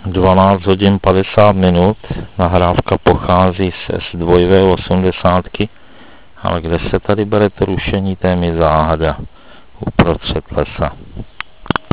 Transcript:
12 hodin 50 minut. Nahrávka pochází z S2V80, ale kde se tady bere to rušení, to je mi záhada uprostřed lesa.